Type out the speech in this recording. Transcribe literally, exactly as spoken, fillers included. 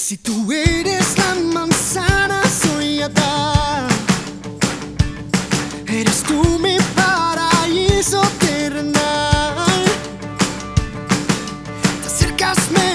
Si tú eres la manzana, soy Adán. Eres tú mi paraíso terrenal. Te acercas, me